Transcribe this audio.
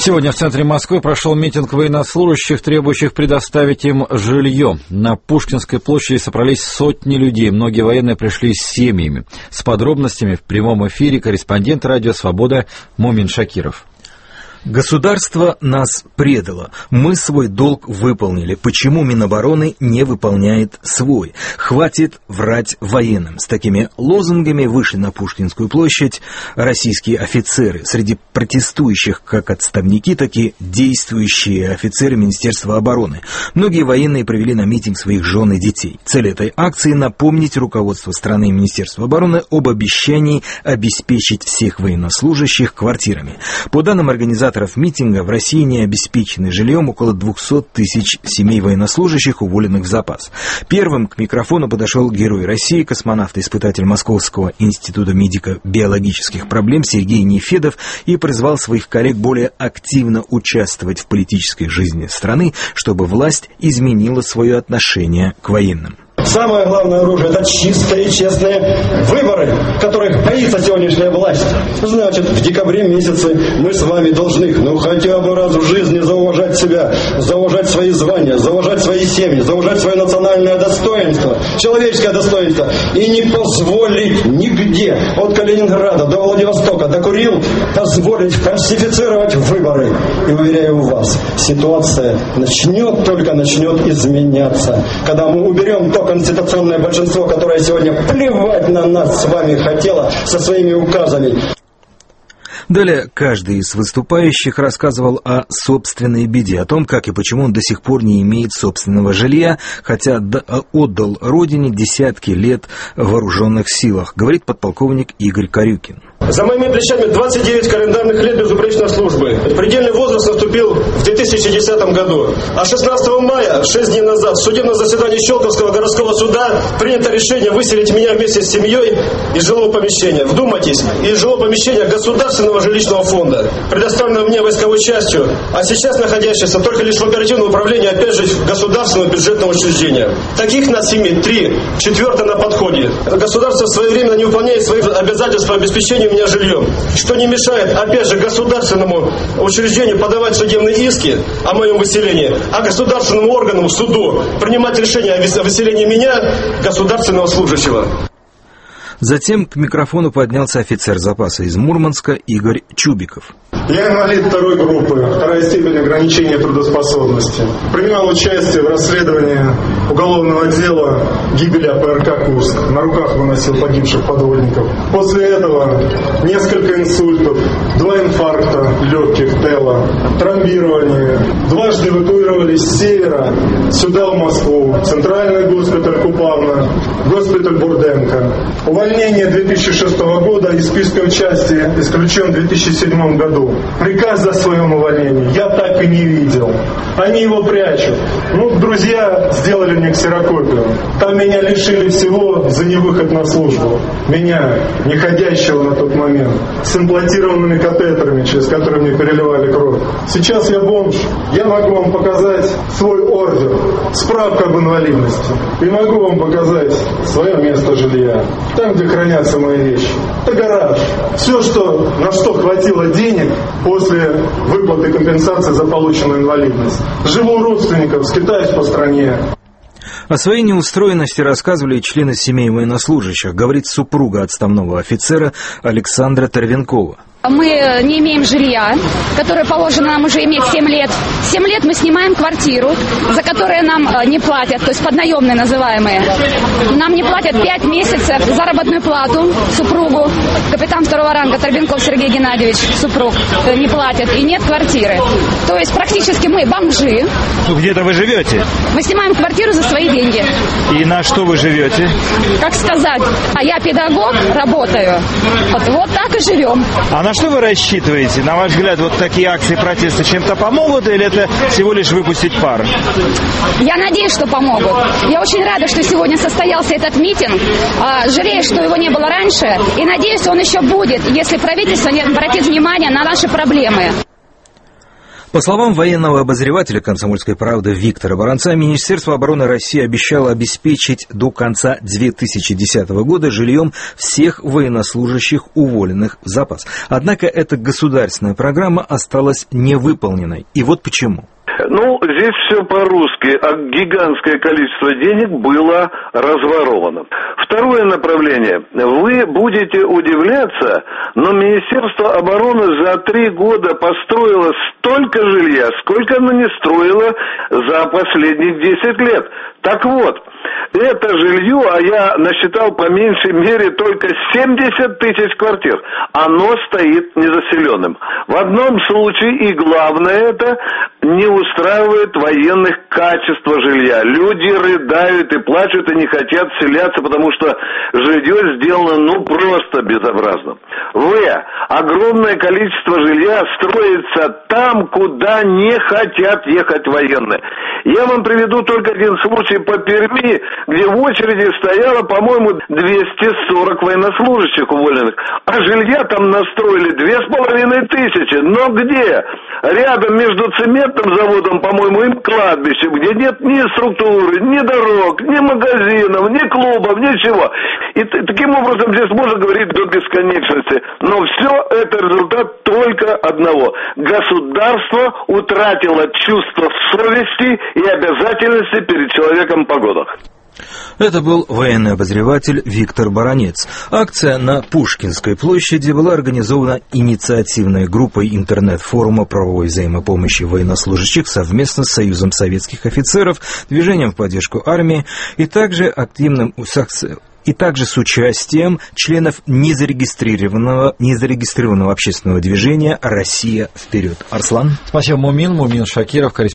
Сегодня в центре Москвы прошел митинг военнослужащих, требующих предоставить им жилье. На Пушкинской площади собрались сотни людей. Многие военные пришли с семьями. С подробностями в прямом эфире корреспондент радио «Свобода» Мумин Шакиров. Государство нас предало. Мы свой долг выполнили. Почему Минобороны не выполняет свой? Хватит врать военным. С такими лозунгами вышли на Пушкинскую площадь российские офицеры. Среди протестующих как отставники, так и действующие офицеры Министерства обороны. Многие военные провели на митинг своих жен и детей. Цель этой акции — напомнить руководству страны и Министерству обороны об обещании обеспечить всех военнослужащих квартирами. По данным организаторов митинга, в России не обеспечены жильем около 200 тысяч семей военнослужащих, уволенных в запас. Первым к микрофону подошел герой России, космонавт-испытатель Московского института медико-биологических проблем Сергей Нефедов, и призвал своих коллег более активно участвовать в политической жизни страны, чтобы власть изменила свое отношение к военным. Самое главное оружие – это чистые и честные выборы, которых боится сегодняшняя власть. Значит, в декабре месяце мы с вами должны, хотя бы раз в жизни зауважать себя, зауважать свои звания, зауважать свои семьи, зауважать свое национальное достоинство, человеческое достоинство, и не позволить нигде, от Калининграда до Владивостока, до Курил, позволить фальсифицировать выборы. И уверяю вас, ситуация только начнет изменяться, когда мы уберем то конституционное большинство, которое сегодня плевать на нас с вами хотело со своими указами. Далее каждый из выступающих рассказывал о собственной беде, о том, как и почему он до сих пор не имеет собственного жилья, хотя отдал родине десятки лет в вооруженных силах, говорит подполковник Игорь Корюкин. За моими плечами 29 календарных лет безупречной службы. Предельный возраст наступил в 2010 году. А 16 мая, 6 дней назад, в судебном заседании Щелковского городского суда принято решение выселить меня вместе с семьей из жилого помещения. Вдумайтесь, из жилого помещения Государственного жилищного фонда, предоставленного мне войсковой частью, а сейчас находящейся только лишь в оперативном управлении, опять же, государственного бюджетного учреждения. Таких нас семей 3, 4 на подходе. Государство своевременно не выполняет свои обязательства по обеспечению меня жильем, что не мешает, опять же, государственному учреждению подавать судебные иски о моем выселении, а государственному органу, суду, принимать решение о выселении меня, государственного служащего. Затем к микрофону поднялся офицер запаса из Мурманска Игорь Чубиков. Я инвалид второй группы, вторая степень ограничения трудоспособности. Принимал участие в расследовании уголовного дела гибели АПРК «Курск». На руках выносил погибших подводников. После этого несколько инсультов, 2 инфаркта легких ТЭЛа, тромбирование. Дважды эвакуировались с севера сюда, в Москву. Центральный госпиталь Купавна, госпиталь Бурденко. Увольнение 2006 года из списка части исключен в 2007 году. Приказ о своем увольнении я так и не видел. Они его прячут. Друзья сделали мне ксерокопию. Там меня лишили всего за невыход на службу. Меня, не ходящего на тот момент, с имплантированными катетерами, через которые мне переливали кровь. Сейчас я бомж. Я могу вам показать свой ордер, справку об инвалидности. И могу вам показать свое место жилья. Там, где хранятся мои вещи. Это гараж. Все, на что хватило денег после выплаты компенсации за полученную инвалидность. Живу у родственников, скитаюсь по стране. О своей неустроенности рассказывали и члены семей военнослужащих, говорит супруга отставного офицера Александра Тарвенкова. Мы не имеем жилья, которое положено нам уже иметь 7 лет. 7 лет мы снимаем квартиру, за которую нам не платят, то есть поднаемные называемые. Нам не платят 5 месяцев заработную плату супругу. Капитан 2-го ранга Тарбенков Сергей Геннадьевич, супруг, не платят. И нет квартиры. То есть практически мы бомжи. Где-то вы живете? Мы снимаем квартиру за свои деньги. И на что вы живете? Как сказать? Я педагог, работаю. Вот так и живем. А на что вы рассчитываете? На ваш взгляд, вот такие акции протеста чем-то помогут, или это всего лишь выпустить пар? Я надеюсь, что помогут. Я очень рада, что сегодня состоялся этот митинг. Жалею, что его не было раньше. И надеюсь, он еще будет, если правительство не обратит внимания на наши проблемы. По словам военного обозревателя «Комсомольской правды» Виктора Баранца, Министерство обороны России обещало обеспечить до конца 2010 года жильем всех военнослужащих, уволенных в запас. Однако эта государственная программа осталась невыполненной. И вот почему. Здесь все по-русски, а гигантское количество денег было разворовано. Второе направление. Вы будете удивляться, но Министерство обороны за 3 года построило столько жилья, сколько оно не строило за последних 10 лет. Так вот, это жилье, а я насчитал по меньшей мере только 70 тысяч квартир, оно стоит незаселенным. В одном случае, и главное это, не устраивает военных качество жилья. Люди рыдают и плачут и не хотят селяться, потому что жилье сделано просто безобразно. Огромное количество жилья строится там, куда не хотят ехать военные. Я вам приведу только один случай по Перми, где в очереди стояло, по-моему, 240 военнослужащих уволенных, а жилья там настроили 2500. Но где? Рядом между цементным заводом, по-моему, и кладбищем, где нет ни структуры, ни дорог, ни магазинов, ни клубов, ничего. И таким образом здесь можно говорить до бесконечности. Но все это результат только одного. Государство утратило чувство совести и обязательности перед человеком в погонах. Это был военный обозреватель Виктор Баранец. Акция на Пушкинской площади была организована инициативной группой интернет-форума правовой взаимопомощи военнослужащих совместно с Союзом советских офицеров, движением в поддержку армии и также с участием членов незарегистрированного общественного движения «Россия вперед». Арслан. Спасибо, Мумин Шакиров,